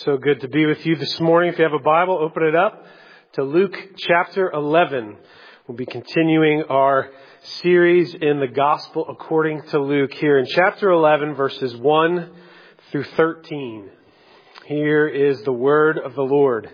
So good to be with you this morning. If you have a Bible, open it up to Luke chapter 11. We'll be continuing our series in the Gospel according to Luke here in chapter 11, verses 1 through 13. Here is the word of the Lord.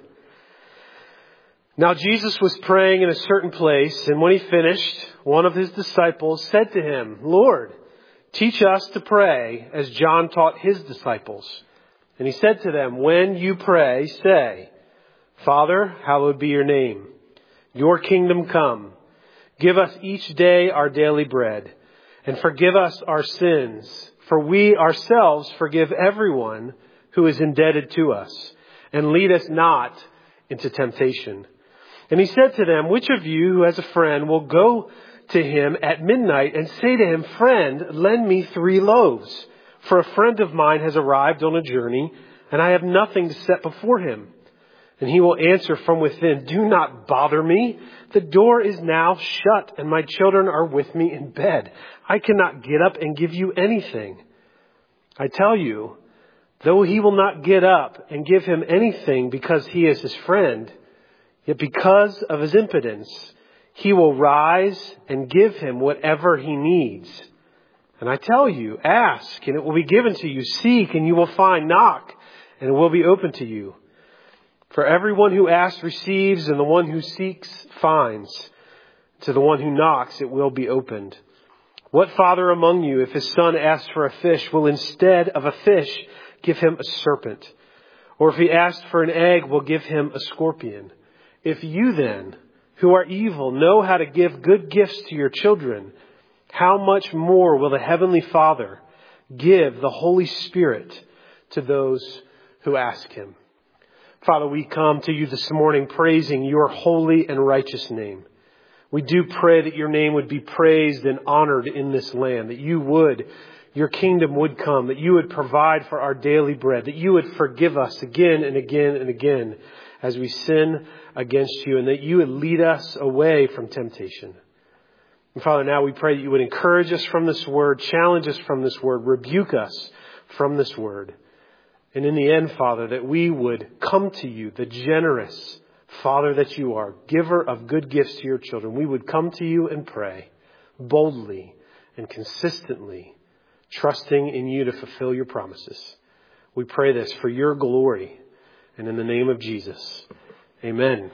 Now Jesus was praying in a certain place, and when he finished, one of his disciples said to him, "Lord, teach us to pray as John taught his disciples." And he said to them, "When you pray, say, 'Father, hallowed be your name. Your kingdom come. Give us each day our daily bread, and forgive us our sins, for we ourselves forgive everyone who is indebted to us. And lead us not into temptation.' And he said to them, 'Which of you who has a friend will go to him at midnight and say to him, "Friend, lend me 3 loaves. For a friend of mine has arrived on a journey, and I have nothing to set before him"? And he will answer from within, 'Do not bother me. The door is now shut, and my children are with me in bed. I cannot get up and give you anything.' I tell you, though he will not get up and give him anything because he is his friend, yet because of his impotence, he will rise and give him whatever he needs. And I tell you, ask, and it will be given to you. Seek, and you will find. Knock, and it will be open to you. For everyone who asks receives, and the one who seeks finds. To the one who knocks, it will be opened. What father among you, if his son asks for a fish, will instead of a fish give him a serpent? Or if he asks for an egg, will give him a scorpion? If you then, who are evil, know how to give good gifts to your children, how much more will the Heavenly Father give the Holy Spirit to those who ask him?" Father, we come to you this morning praising your holy and righteous name. We do pray that your name would be praised and honored in this land, that your kingdom would come, that you would provide for our daily bread, that you would forgive us again and again and again as we sin against you, and that you would lead us away from temptation. And Father, now we pray that you would encourage us from this word, challenge us from this word, rebuke us from this word. And in the end, Father, that we would come to you, the generous Father that you are, giver of good gifts to your children. We would come to you and pray boldly and consistently, trusting in you to fulfill your promises. We pray this for your glory and in the name of Jesus. Amen.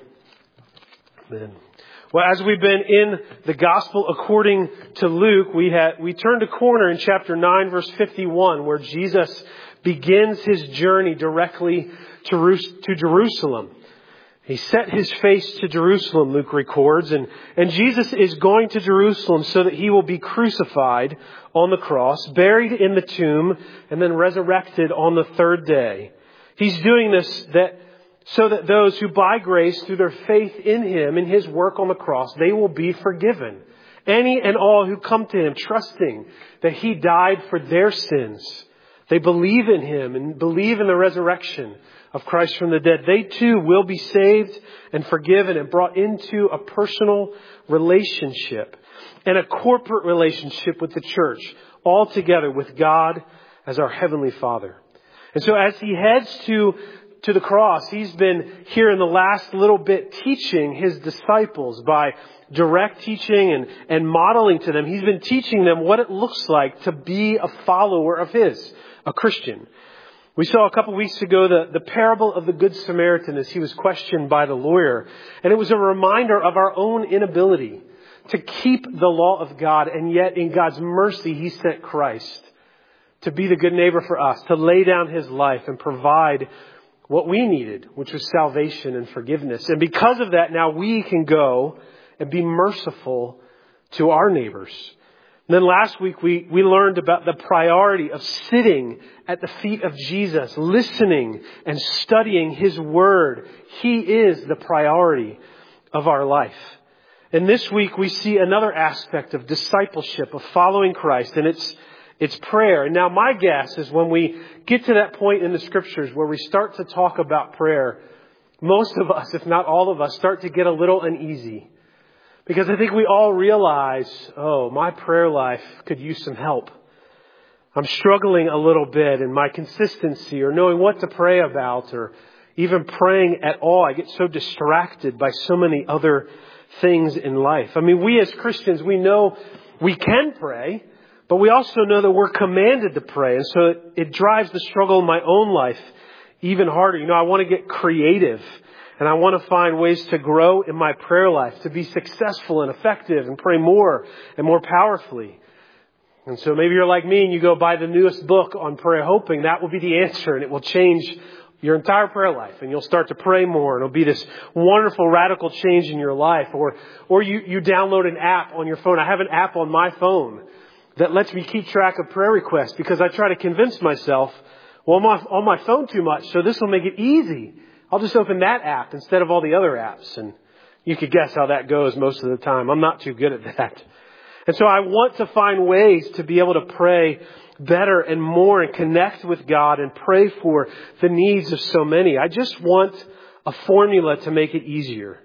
Amen. Well, as we've been in the Gospel according to Luke, we turned a corner in chapter 9, verse 51, where Jesus begins his journey directly to Jerusalem. He set his face to Jerusalem, Luke records, and Jesus is going to Jerusalem so that he will be crucified on the cross, buried in the tomb, and then resurrected on the 3rd day. He's doing this so that those who by grace, through their faith in him, in his work on the cross, they will be forgiven. Any and all who come to him, trusting that he died for their sins, they believe in him and believe in the resurrection of Christ from the dead, they too will be saved and forgiven and brought into a personal relationship and a corporate relationship with the church, all together with God as our Heavenly Father. And so as he heads to the cross, he's been here in the last little bit teaching his disciples by direct teaching and modeling to them. He's been teaching them what it looks like to be a follower of his, a Christian. We saw a couple weeks ago the parable of the Good Samaritan as he was questioned by the lawyer. And it was a reminder of our own inability to keep the law of God. And yet in God's mercy, he sent Christ to be the good neighbor for us, to lay down his life and provide what we needed, which was salvation and forgiveness. And because of that, now we can go and be merciful to our neighbors. And then last week, we learned about the priority of sitting at the feet of Jesus, listening and studying his word. He is the priority of our life. And this week, we see another aspect of discipleship, of following Christ, and it's prayer. And now my guess is when we get to that point in the scriptures where we start to talk about prayer, most of us, if not all of us, start to get a little uneasy. Because I think we all realize, my prayer life could use some help. I'm struggling a little bit in my consistency or knowing what to pray about or even praying at all. I get so distracted by so many other things in life. I mean, we as Christians, we know we can pray, but we also know that we're commanded to pray. And so it drives the struggle in my own life even harder. You know, I want to get creative and I want to find ways to grow in my prayer life, to be successful and effective and pray more and more powerfully. And so maybe you're like me and you go buy the newest book on prayer, hoping that will be the answer and it will change your entire prayer life and you'll start to pray more and it'll be this wonderful radical change in your life. Or you download an app on your phone. I have an app on my phone that lets me keep track of prayer requests because I try to convince myself, well, I'm on my phone too much, so this will make it easy. I'll just open that app instead of all the other apps. And you could guess how that goes most of the time. I'm not too good at that. And so I want to find ways to be able to pray better and more and connect with God and pray for the needs of so many. I just want a formula to make it easier.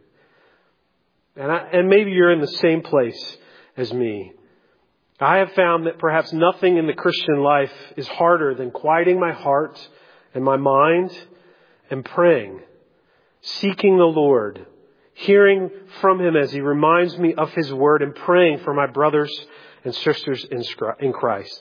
And maybe you're in the same place as me. I have found that perhaps nothing in the Christian life is harder than quieting my heart and my mind and praying, seeking the Lord, hearing from Him as He reminds me of His Word and praying for my brothers and sisters in Christ.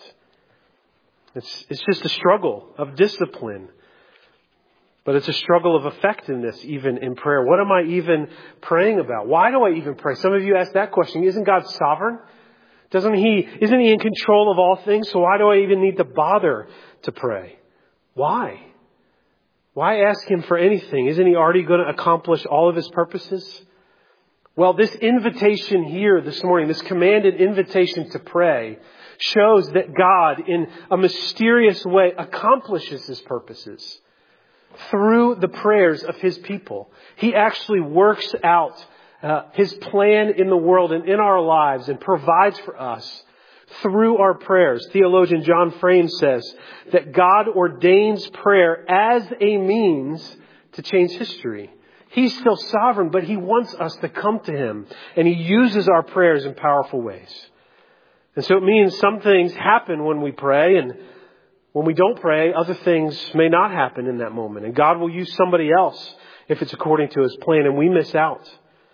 It's just a struggle of discipline, but it's a struggle of effectiveness even in prayer. What am I even praying about? Why do I even pray? Some of you ask that question. Isn't God sovereign? Isn't He in control of all things? So why do I even need to bother to pray? Why? Why ask Him for anything? Isn't He already going to accomplish all of His purposes? Well, this invitation here this morning, this commanded invitation to pray, shows that God, in a mysterious way, accomplishes His purposes through the prayers of His people. He actually works out His plan in the world and in our lives and provides for us through our prayers. Theologian John Frame says that God ordains prayer as a means to change history. He's still sovereign, but He wants us to come to Him, and He uses our prayers in powerful ways. And so it means some things happen when we pray, and when we don't pray, other things may not happen in that moment. And God will use somebody else if it's according to His plan, and we miss out.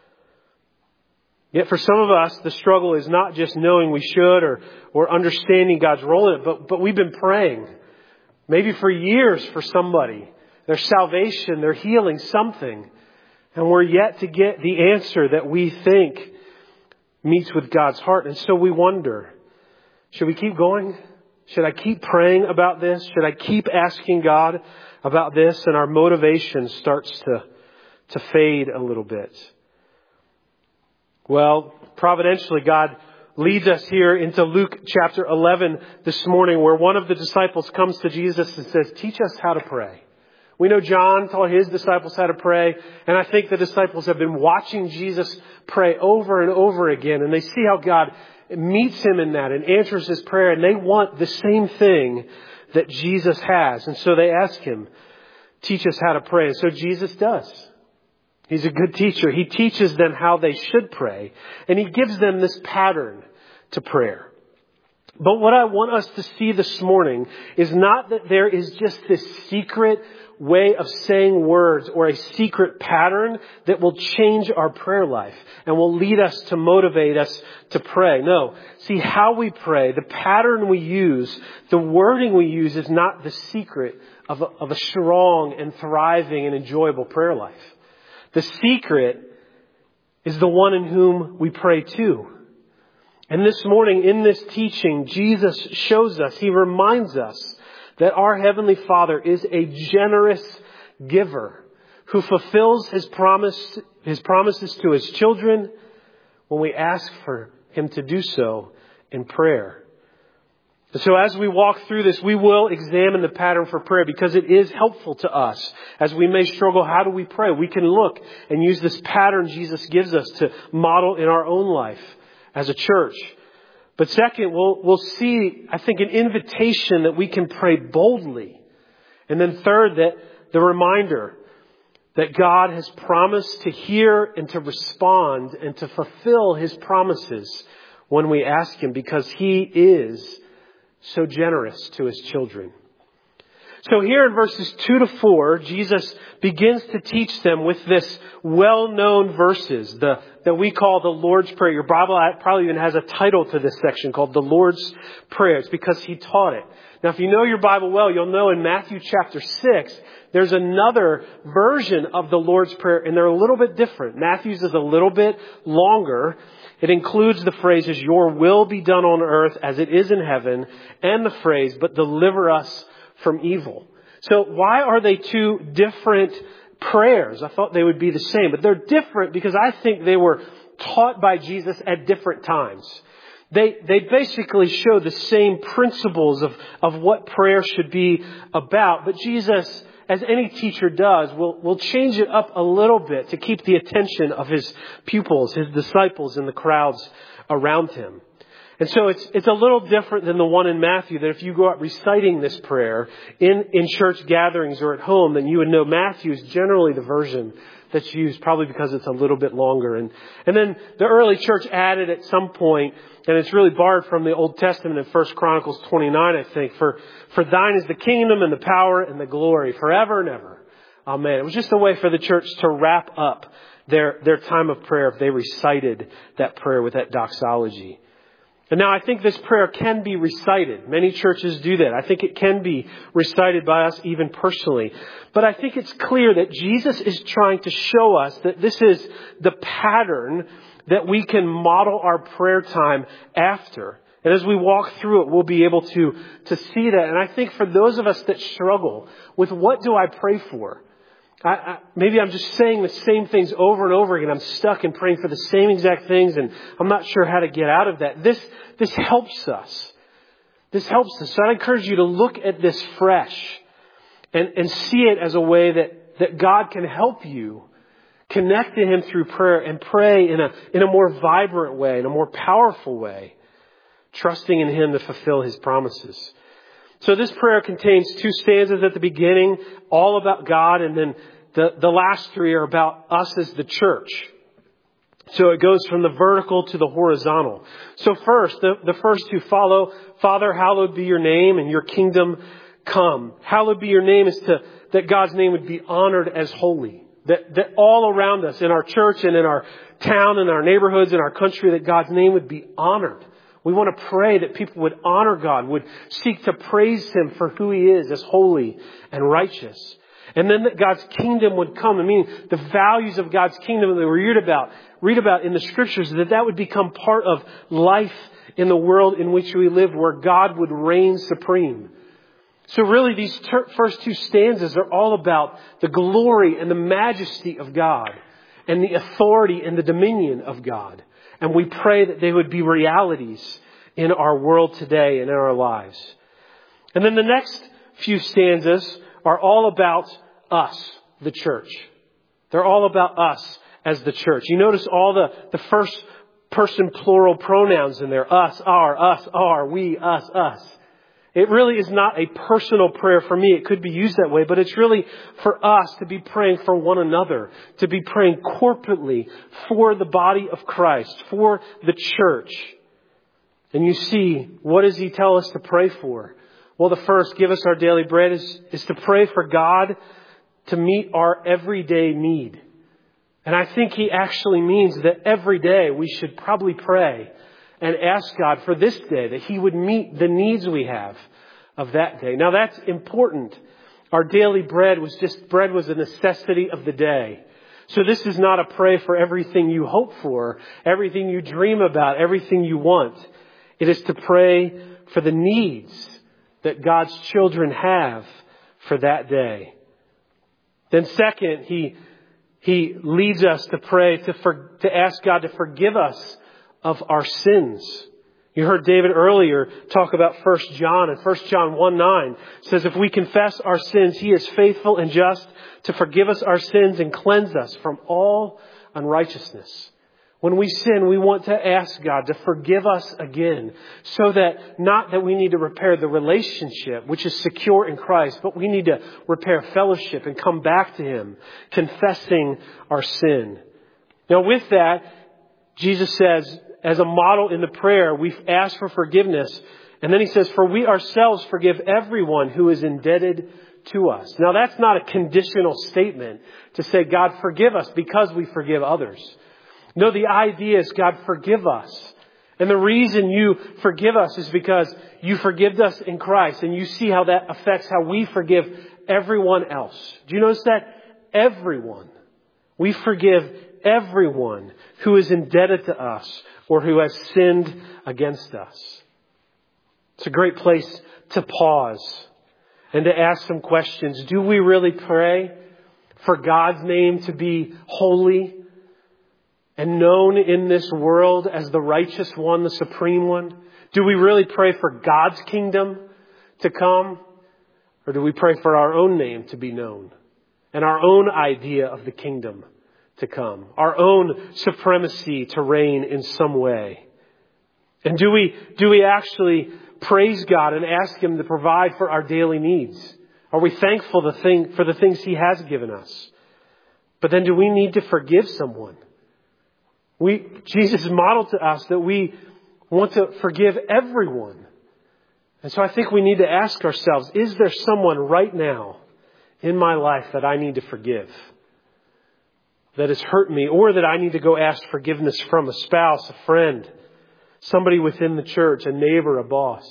Yet for some of us, the struggle is not just knowing we should or understanding God's role in it, but we've been praying, maybe for years for somebody, their salvation, their healing, something. And we're yet to get the answer that we think meets with God's heart. And so we wonder, should we keep going? Should I keep praying about this? Should I keep asking God about this? And our motivation starts to fade a little bit. Well, providentially, God leads us here into Luke chapter 11 this morning, where one of the disciples comes to Jesus and says, teach us how to pray. We know John taught his disciples how to pray, and I think the disciples have been watching Jesus pray over and over again, and they see how God meets him in that and answers his prayer, and they want the same thing that Jesus has. And so they ask him, teach us how to pray. And so Jesus does. He's a good teacher. He teaches them how they should pray, and He gives them this pattern to prayer. But what I want us to see this morning is not that there is just this secret way of saying words or a secret pattern that will change our prayer life and will lead us to motivate us to pray. No. See, how we pray, the pattern we use, the wording we use is not the secret of a strong and thriving and enjoyable prayer life. The secret is the one in whom we pray to. And this morning in this teaching, Jesus shows us, He reminds us that our Heavenly Father is a generous giver who fulfills His promises to His children when we ask for Him to do so in prayer. So as we walk through this, we will examine the pattern for prayer because it is helpful to us. As we may struggle, how do we pray? We can look and use this pattern Jesus gives us to model in our own life as a church. But second, we'll see, I think, an invitation that we can pray boldly. And then third, that the reminder that God has promised to hear and to respond and to fulfill His promises when we ask Him, because He is so generous to his children. So here in verses 2 to 4, Jesus begins to teach them with this well-known verses that we call the Lord's Prayer. Your Bible probably even has a title to this section called the Lord's Prayer. It's because he taught it. Now, if you know your Bible well, you'll know in Matthew chapter 6, there's another version of the Lord's Prayer, and they're a little bit different. Matthew's is a little bit longer. It includes the phrases, your will be done on earth as it is in heaven, and the phrase, but deliver us from evil. So why are they two different prayers? I thought they would be the same, but they're different because I think they were taught by Jesus at different times. They basically show the same principles of what prayer should be about, but Jesus, as any teacher does, will change it up a little bit to keep the attention of his pupils, his disciples, and the crowds around him. And so it's a little different than the one in Matthew, that if you go out reciting this prayer in church gatherings or at home, then you would know Matthew is generally the version that's used, probably because it's a little bit longer. And then the early church added at some point, and it's really borrowed from the Old Testament in 1 Chronicles 29, I think, for thine is the kingdom and the power and the glory forever and ever. Amen. It was just a way for the church to wrap up their time of prayer if they recited that prayer with that doxology. And now I think this prayer can be recited. Many churches do that. I think it can be recited by us even personally. But I think it's clear that Jesus is trying to show us that this is the pattern that we can model our prayer time after. And as we walk through it, we'll be able to see that. And I think for those of us that struggle with what do I pray for? Maybe I'm just saying the same things over and over again. I'm stuck in praying for the same exact things, and I'm not sure how to get out of that. This helps us. This helps us. So I encourage you to look at this fresh and see it as a way that God can help you connect to him through prayer and pray in a more vibrant way, in a more powerful way, trusting in him to fulfill his promises. So this prayer contains 2 stanzas at the beginning, all about God, and then the last 3 are about us as the church. So it goes from the vertical to the horizontal. So first, the first 2 follow, Father, hallowed be your name and your kingdom come. Hallowed be your name is that God's name would be honored as holy. That all around us, in our church and in our town and our neighborhoods and our country, that God's name would be honored. We want to pray that people would honor God, would seek to praise him for who he is as holy and righteous. And then that God's kingdom would come. I mean, the values of God's kingdom that we read about in the scriptures, that would become part of life in the world in which we live, where God would reign supreme. So really these first 2 stanzas are all about the glory and the majesty of God and the authority and the dominion of God. And we pray that they would be realities in our world today and in our lives. And then the next few stanzas are all about us, the church. They're all about us as the church. You notice all the first person plural pronouns in there. Us, are, we, us. It really is not a personal prayer for me. It could be used that way, but it's really for us to be praying for one another, to be praying corporately for the body of Christ, for the church. And you see, what does he tell us to pray for? Well, the first, give us our daily bread, is to pray for God to meet our everyday need. And I think he actually means that every day we should probably pray and ask God for this day, that he would meet the needs we have of that day. Now that's important. Our daily bread was a necessity of the day. So this is not a pray for everything you hope for, everything you dream about, everything you want. It is to pray for the needs that God's children have for that day. Then second, he leads us to pray, to ask God to forgive us of our sins. You heard David earlier talk about 1 John, and 1 John 1:9 says, if we confess our sins, he is faithful and just to forgive us our sins and cleanse us from all unrighteousness. When we sin, we want to ask God to forgive us again, so that not that we need to repair the relationship, which is secure in Christ, but we need to repair fellowship and come back to him, confessing our sin. Now with that, Jesus says, as a model in the prayer, we've asked for forgiveness. And then he says, for we ourselves forgive everyone who is indebted to us. Now that's not a conditional statement to say, God, forgive us because we forgive others. No, the idea is, God, forgive us. And the reason you forgive us is because you forgive us in Christ, and you see how that affects how we forgive everyone else. Do you notice that? Everyone. We forgive everyone who is indebted to us or who has sinned against us. It's a great place to pause and to ask some questions. Do we really pray for God's name to be holy and known in this world as the righteous one, the supreme one? Do we really pray for God's kingdom to come? Or do we pray for our own name to be known and our own idea of the kingdom to come, our own supremacy to reign in some way? And do we actually praise God and ask Him to provide for our daily needs? Are we thankful for the things He has given us? But then do we need to forgive someone? Jesus modeled to us that we want to forgive everyone. And so I think we need to ask ourselves, is there someone right now in my life that I need to forgive, that has hurt me, or that I need to go ask forgiveness from? A spouse, a friend, somebody within the church, a neighbor, a boss.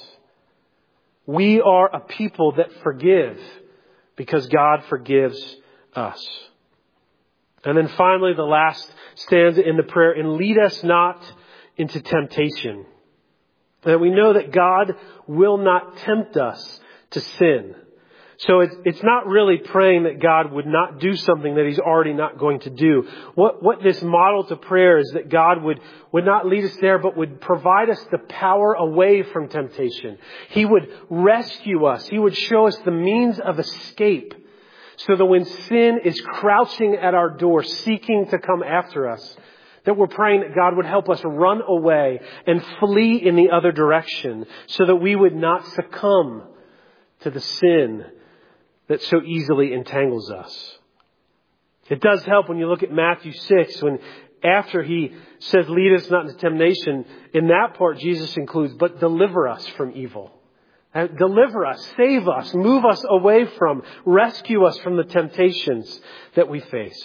We are a people that forgive because God forgives us. And then finally, the last stanza in the prayer, and lead us not into temptation. That we know that God will not tempt us to sin. So it's not really praying that God would not do something that He's already not going to do. What this model to prayer is that God would not lead us there, but would provide us the power away from temptation. He would rescue us. He would show us the means of escape, so that when sin is crouching at our door, seeking to come after us, that we're praying that God would help us run away and flee in the other direction, so that we would not succumb to the sin that so easily entangles us. It does help when you look at Matthew 6, when after He says, lead us not into temptation, in that part Jesus includes, but deliver us from evil. Deliver us, save us, move us away from, rescue us from the temptations that we face.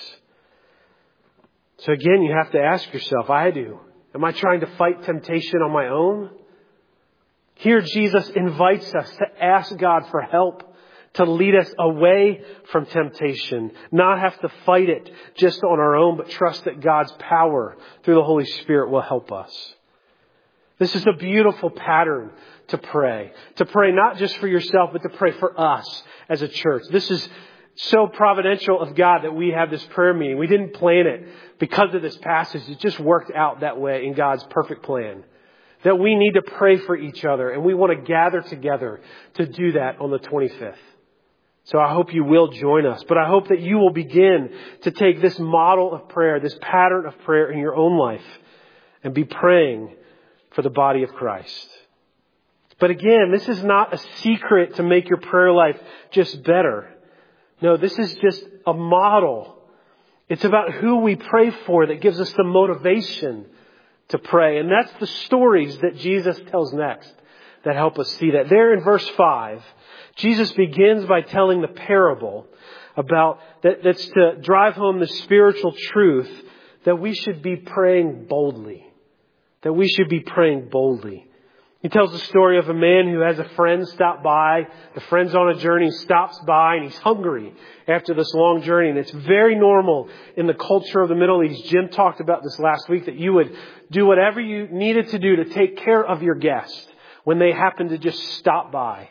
So again, you have to ask yourself, I do. Am I trying to fight temptation on my own? Here Jesus invites us to ask God for help, to lead us away from temptation, not have to fight it just on our own, but trust that God's power through the Holy Spirit will help us. This is a beautiful pattern to pray not just for yourself, but to pray for us as a church. This is so providential of God that we have this prayer meeting. We didn't plan it because of this passage. It just worked out that way in God's perfect plan. That we need to pray for each other, and we want to gather together to do that on the 25th. So I hope you will join us, but I hope that you will begin to take this model of prayer, this pattern of prayer in your own life, and be praying for the body of Christ. But again, this is not a secret to make your prayer life just better. No, this is just a model. It's about who we pray for that gives us the motivation to pray. And that's the stories that Jesus tells next that help us see that. There in verse 5, Jesus begins by telling the parable about that's to drive home the spiritual truth that we should be praying boldly. That we should be praying boldly. He tells the story of a man who has a friend stop by. The friend's on a journey, stops by, and he's hungry after this long journey. And it's very normal in the culture of the Middle East. Jim talked about this last week, that you would do whatever you needed to do to take care of your guest when they happen to just stop by.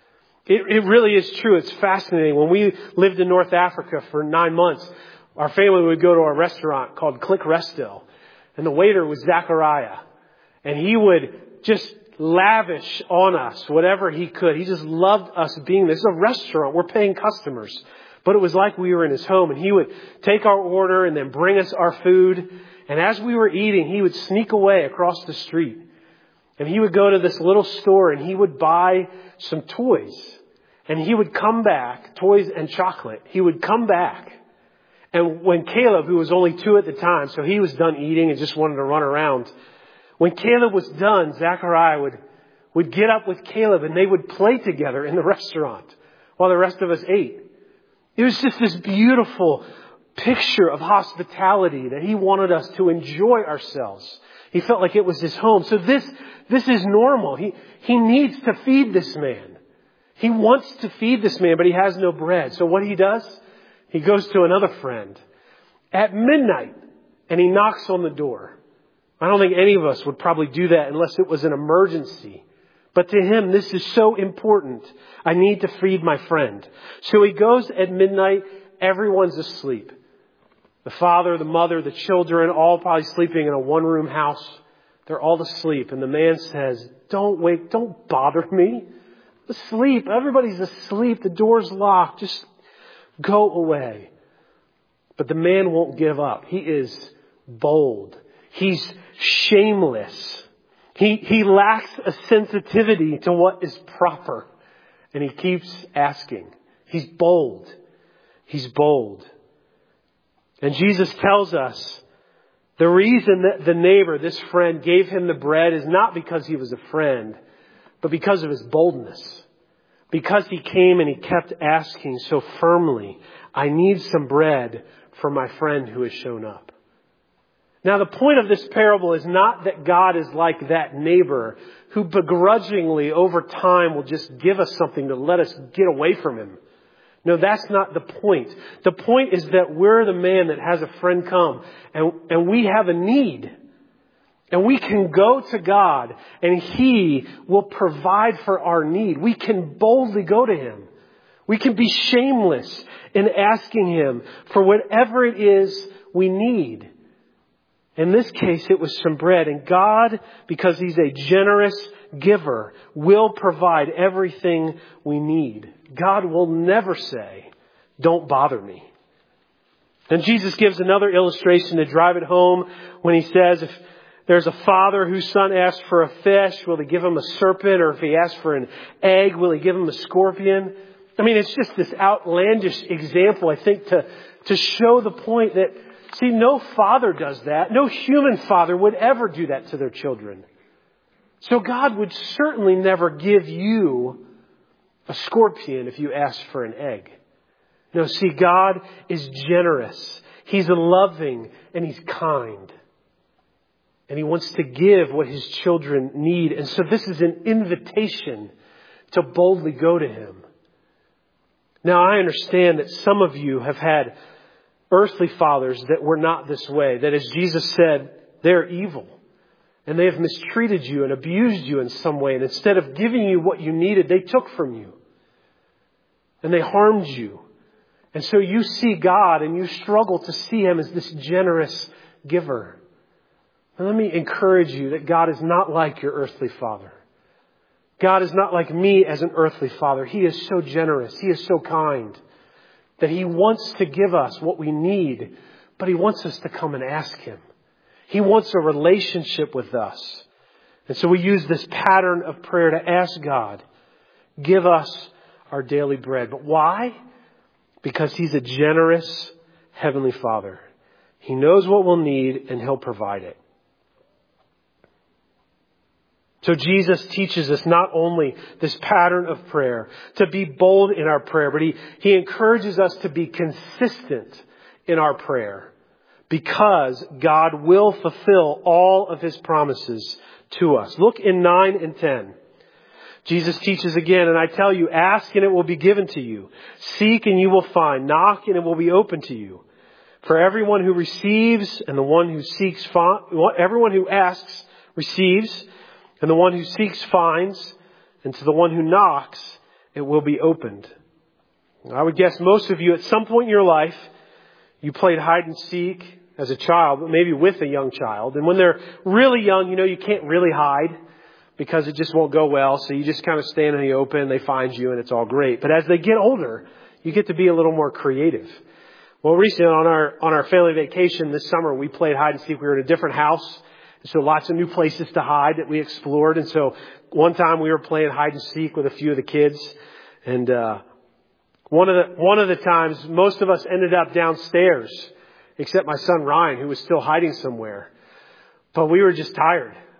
It really is true. It's fascinating. When we lived in North Africa for 9 months, our family would go to a restaurant called Click Resto. And the waiter was Zachariah. And he would just lavish on us whatever he could. He just loved us being there. This is a restaurant. We're paying customers. But it was like we were in his home. And he would take our order and then bring us our food. And as we were eating, he would sneak away across the street. And he would go to this little store and he would buy some toys. And he would come back, toys and chocolate. He would come back. And when Caleb, who was only 2 at the time, so he was done eating and just wanted to run around. When Caleb was done, Zachariah would would get up with Caleb and they would play together in the restaurant while the rest of us ate. It was just this beautiful picture of hospitality that he wanted us to enjoy ourselves. He felt like it was his home. So this is normal. He needs to feed this man. He wants to feed this man, but he has no bread. So what he does, he goes to another friend at midnight and he knocks on the door. I don't think any of us would probably do that unless it was an emergency. But to him, this is so important. I need to feed my friend. So he goes at midnight. Everyone's asleep. The father, the mother, the children, all probably sleeping in a one-room house. They're all asleep. And the man says, don't wake, don't bother me. Asleep. Everybody's asleep. The door's locked. Just go away. But the man won't give up. He is bold. He's shameless. He lacks a sensitivity to what is proper. And he keeps asking. He's bold. He's bold. And Jesus tells us the reason that the neighbor, this friend, gave him the bread is not because he was a friend, but because of his boldness. Because he came and he kept asking so firmly, I need some bread for my friend who has shown up. Now, the point of this parable is not that God is like that neighbor who begrudgingly over time will just give us something to let us get away from him. No, that's not the point. The point is that we're the man that has a friend come and we have a need. And we can go to God and He will provide for our need. We can boldly go to Him. We can be shameless in asking Him for whatever it is we need. In this case, it was some bread. And God, because He's a generous giver, will provide everything we need. God will never say, don't bother me. And Jesus gives another illustration to drive it home when He says, if there's a father whose son asks for a fish, will He give him a serpent? Or if he asks for an egg, will He give him a scorpion? I mean, it's just this outlandish example, I think, to show the point that, see, no father does that. No human father would ever do that to their children. So God would certainly never give you a scorpion if you asked for an egg. No, see, God is generous. He's loving and He's kind. And He wants to give what His children need. And so this is an invitation to boldly go to Him. Now, I understand that some of you have had earthly fathers that were not this way. That, as Jesus said, they're evil. And they have mistreated you and abused you in some way. And instead of giving you what you needed, they took from you. And they harmed you. And so you see God and you struggle to see Him as this generous giver. And let me encourage you that God is not like your earthly father. God is not like me as an earthly father. He is so generous. He is so kind that He wants to give us what we need, but He wants us to come and ask Him. He wants a relationship with us. And so we use this pattern of prayer to ask God, give us our daily bread. But why? Because He's a generous Heavenly Father. He knows what we'll need and He'll provide it. So Jesus teaches us not only this pattern of prayer, to be bold in our prayer, but He encourages us to be consistent in our prayer, because God will fulfill all of His promises to us. Look in 9 and 10. Jesus teaches again, and I tell you, ask and it will be given to you. Seek and you will find. Knock and it will be open to you. For everyone who receives and the one who seeks, everyone who asks receives, and the one who seeks finds, and to the one who knocks, it will be opened. I would guess most of you at some point in your life, you played hide and seek as a child, but maybe with a young child. And when they're really young, you can't really hide because it just won't go well. So you just kind of stand in the open, they find you, and it's all great. But as they get older, you get to be a little more creative. Well, recently on our family vacation this summer, we played hide and seek. We were in a different house. So lots of new places to hide that we explored. And so one time we were playing hide and seek with a few of the kids. And one of the times, most of us ended up downstairs, except my son Ryan, who was still hiding somewhere. But we were just tired.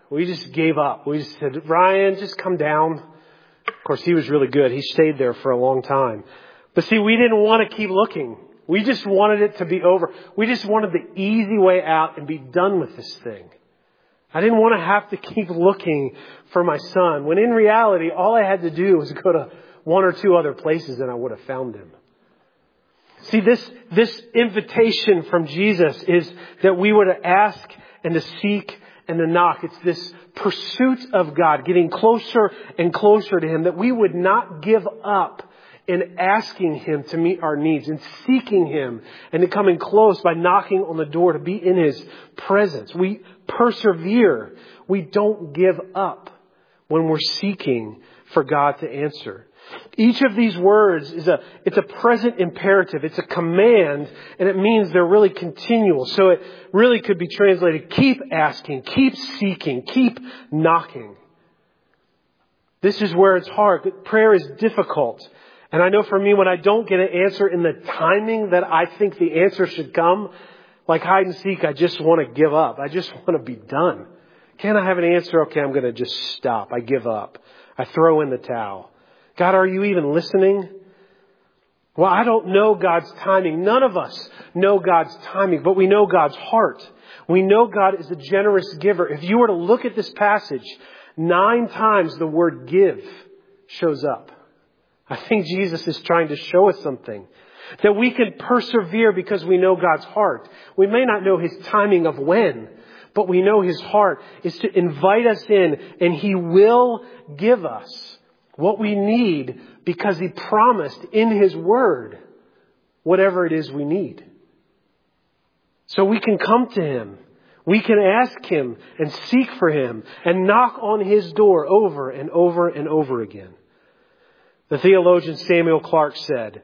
We just gave up. We just said, Ryan, just come down. Of course, he was really good. He stayed there for a long time. But see, we didn't want to keep looking. We just wanted it to be over. We just wanted the easy way out and be done with this thing. I didn't want to have to keep looking for my son, when in reality, all I had to do was go to one or two other places and I would have found him. See, this invitation from Jesus is that we were to ask and to seek and to knock. It's this pursuit of God, getting closer and closer to Him, that we would not give up in asking Him to meet our needs, and seeking Him and to coming close by knocking on the door to be in His presence. We persevere. We don't give up when we're seeking for God to answer. Each of these words it's a present imperative. It's a command, and it means they're really continual. So it really could be translated, keep asking, keep seeking, keep knocking. This is where it's hard. Prayer is difficult. And I know for me, when I don't get an answer in the timing that I think the answer should come, like hide and seek, I just want to give up. I just want to be done. Can't I have an answer? Okay, I'm going to just stop. I give up. I throw in the towel. God, are you even listening? Well, I don't know God's timing. None of us know God's timing, but we know God's heart. We know God is a generous giver. If you were to look at this passage, 9 times the word give shows up. I think Jesus is trying to show us something. That we can persevere because we know God's heart. We may not know His timing of when, but we know His heart is to invite us in, and He will give us what we need because He promised in His Word whatever it is we need. So we can come to Him. We can ask Him and seek for Him and knock on His door over and over and over again. The theologian Samuel Clarke said,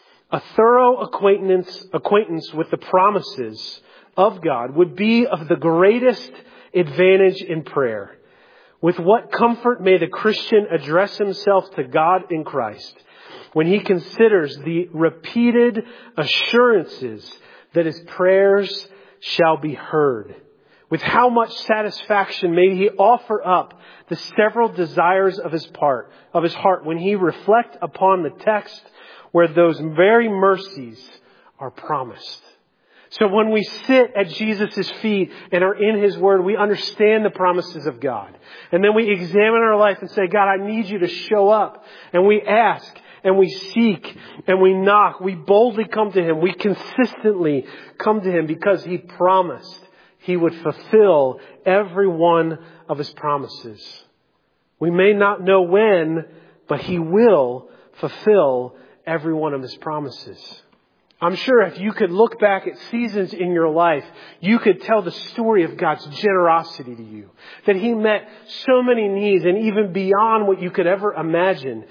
a thorough acquaintance with the promises of God would be of the greatest advantage in prayer. With what comfort may the Christian address himself to God in Christ when he considers the repeated assurances that his prayers shall be heard. With how much satisfaction may he offer up the several desires of his heart when he reflect upon the text where those very mercies are promised. So when we sit at Jesus' feet and are in His Word, we understand the promises of God. And then we examine our life and say, God, I need you to show up. And we ask and we seek and we knock. We boldly come to Him. We consistently come to Him because He promised He would fulfill every one of His promises. We may not know when, but He will fulfill every one of His promises. I'm sure if you could look back at seasons in your life, you could tell the story of God's generosity to you. That He met so many needs, and even beyond what you could ever imagine,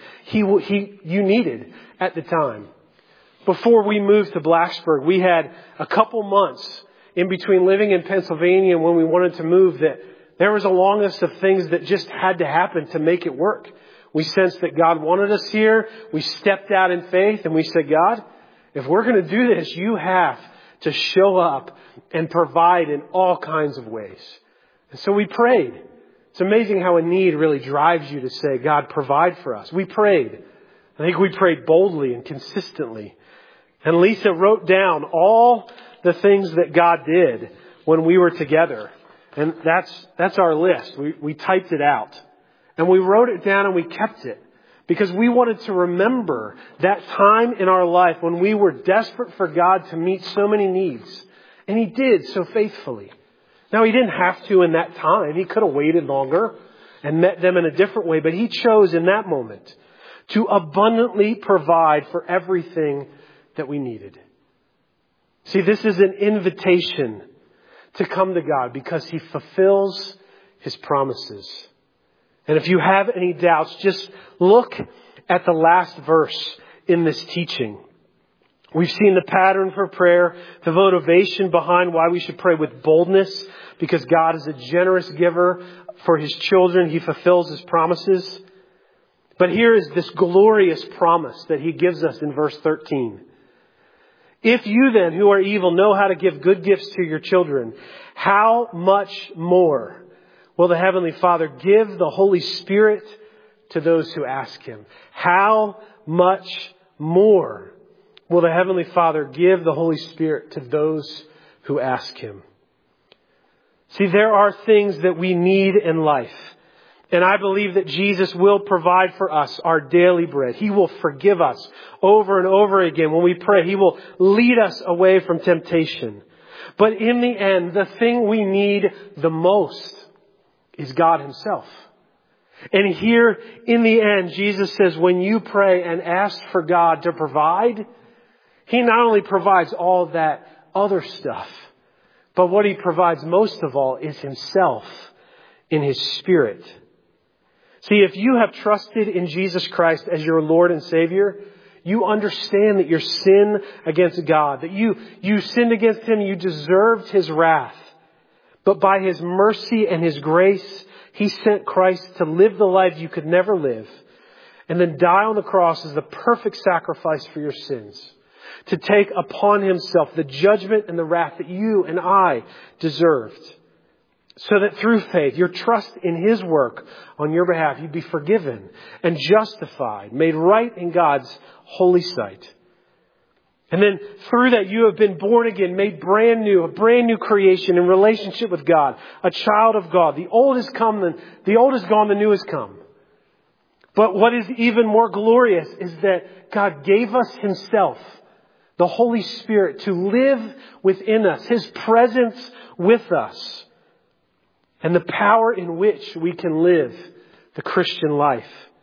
you needed at the time. Before we moved to Blacksburg, we had a couple months in between living in Pennsylvania and when we wanted to move that there was a long list of things that just had to happen to make it work. We sensed that God wanted us here. We stepped out in faith and we said, God, if we're going to do this, you have to show up and provide in all kinds of ways. And so we prayed. It's amazing how a need really drives you to say, God, provide for us. We prayed. I think we prayed boldly and consistently. And Lisa wrote down all the things that God did when we were together. And that's our list. We typed it out. And we wrote it down and we kept it. Because we wanted to remember that time in our life when we were desperate for God to meet so many needs. And He did so faithfully. Now, He didn't have to in that time. He could have waited longer and met them in a different way. But He chose in that moment to abundantly provide for everything that we needed. See, this is an invitation to come to God because He fulfills His promises. And if you have any doubts, just look at the last verse in this teaching. We've seen the pattern for prayer, the motivation behind why we should pray with boldness, because God is a generous giver for His children. He fulfills His promises. But here is this glorious promise that He gives us in verse 13. If you then, who are evil, know how to give good gifts to your children, how much more will the Heavenly Father give the Holy Spirit to those who ask Him. How much more will the Heavenly Father give the Holy Spirit to those who ask Him? See, there are things that we need in life. And I believe that Jesus will provide for us our daily bread. He will forgive us over and over again when we pray. He will lead us away from temptation. But in the end, the thing we need the most is God Himself. And here in the end, Jesus says, when you pray and ask for God to provide, He not only provides all that other stuff, but what He provides most of all is Himself in His Spirit. See, if you have trusted in Jesus Christ as your Lord and Savior, you understand that your sin against God, that you sinned against Him, you deserved His wrath. But by His mercy and His grace, He sent Christ to live the life you could never live and then die on the cross as the perfect sacrifice for your sins, to take upon Himself the judgment and the wrath that you and I deserved, so that through faith, your trust in His work on your behalf, you'd be forgiven and justified, made right in God's holy sight. And then through that, you have been born again, made brand new, a brand new creation in relationship with God, a child of God. The old is come, the old is gone, the new has come. But what is even more glorious is that God gave us Himself, the Holy Spirit, to live within us, His presence with us, and the power in which we can live the Christian life.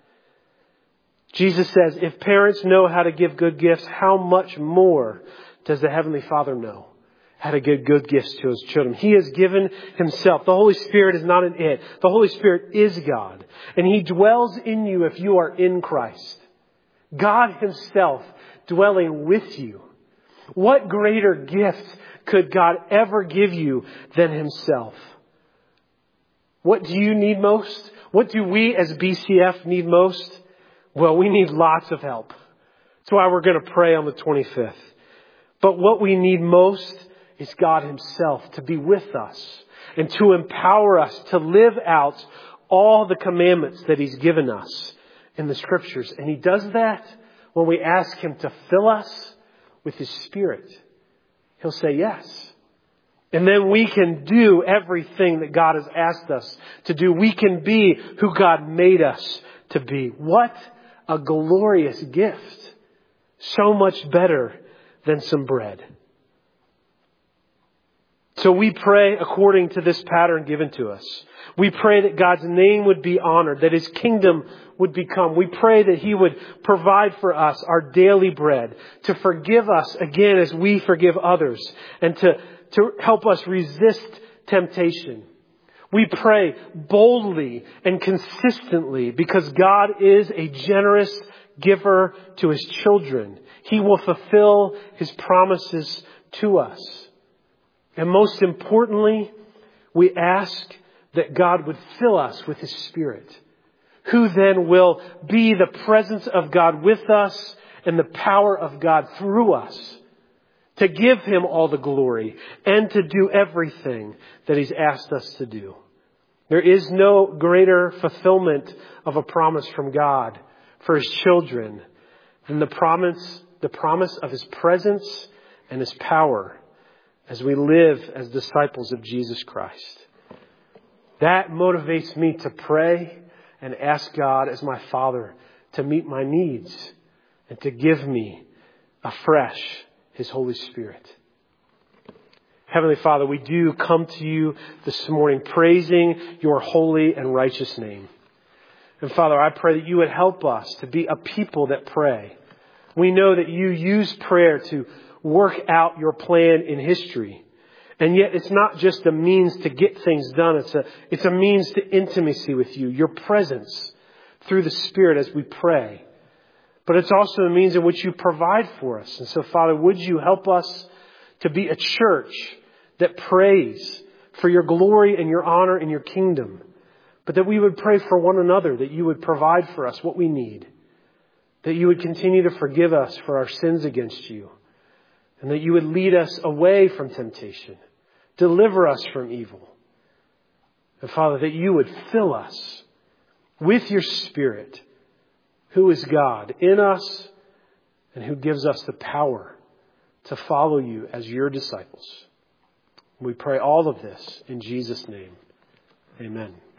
Jesus says, if parents know how to give good gifts, how much more does the Heavenly Father know how to give good gifts to His children? He has given Himself. The Holy Spirit is not an it. The Holy Spirit is God. And He dwells in you if you are in Christ. God Himself dwelling with you. What greater gift could God ever give you than Himself? What do you need most? What do we as BCF need most? Well, we need lots of help. That's why we're going to pray on the 25th. But what we need most is God Himself to be with us and to empower us to live out all the commandments that He's given us in the Scriptures. And He does that when we ask Him to fill us with His Spirit. He'll say yes. And then we can do everything that God has asked us to do. We can be who God made us to be. What a glorious gift. So much better than some bread. So we pray according to this pattern given to us. We pray that God's name would be honored, that His kingdom would become. We pray that He would provide for us our daily bread, to forgive us again as we forgive others, and to help us resist temptation. We pray boldly and consistently because God is a generous giver to His children. He will fulfill His promises to us. And most importantly, we ask that God would fill us with His Spirit, who then will be the presence of God with us and the power of God through us, to give Him all the glory and to do everything that He's asked us to do. There is no greater fulfillment of a promise from God for His children than the promise of His presence and His power as we live as disciples of Jesus Christ. That motivates me to pray and ask God as my Father to meet my needs and to give me afresh His Holy Spirit. Heavenly Father, we do come to You this morning praising Your holy and righteous name. And Father, I pray that You would help us to be a people that pray. We know that You use prayer to work out Your plan in history. And yet it's not just a means to get things done. It's a means to intimacy with You, Your presence through the Spirit as we pray. But it's also a means in which You provide for us. And so, Father, would You help us to be a church that prays for Your glory and Your honor and Your kingdom. But that we would pray for one another, that You would provide for us what we need. That You would continue to forgive us for our sins against You. And that You would lead us away from temptation. Deliver us from evil. And Father, that you would fill us with your Spirit, who is God in us and who gives us the power to follow you as your disciples. We pray all of this in Jesus' name. Amen.